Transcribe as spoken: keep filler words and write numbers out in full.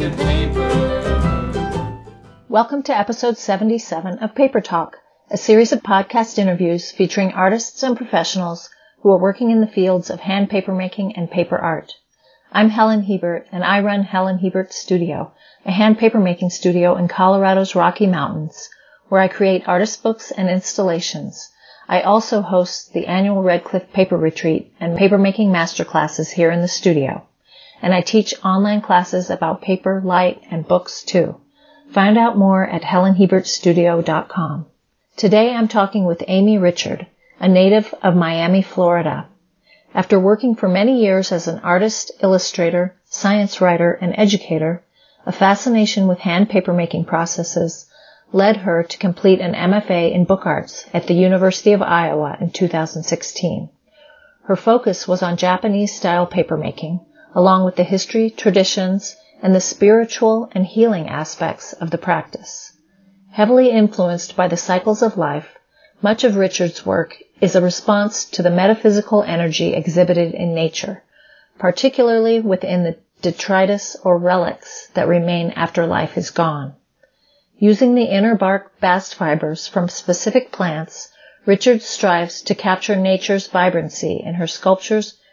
and paper. Welcome to episode seventy-seven of Paper Talk, a series of podcast interviews featuring artists and professionals who are working in the fields of hand papermaking and paper art. I'm Helen Hebert, and I run Helen Hebert Studio, a hand papermaking studio in Colorado's Rocky Mountains, where I create artist books and installations. I also host the annual Red Cliff Paper Retreat and papermaking masterclasses here in the studio. And I teach online classes about paper, light, and books too. Find out more at helen hebert studio dot com. Today I'm talking with Amy Richard, a native of Miami, Florida. After working for many years as an artist, illustrator, science writer, and educator, a fascination with hand papermaking processes led her to complete an M F A in book arts at the University of Iowa in two thousand sixteen. Her focus was on Japanese-style papermaking, along with the history, traditions, and the spiritual and healing aspects of the practice. Heavily influenced by the cycles of life, much of Richard's work is a response to the metaphysical energy exhibited in nature, particularly within the detritus or relics that remain after life is gone. Using the inner bark bast fibers from specific plants, Richard strives to capture nature's vibrancy in her sculptures,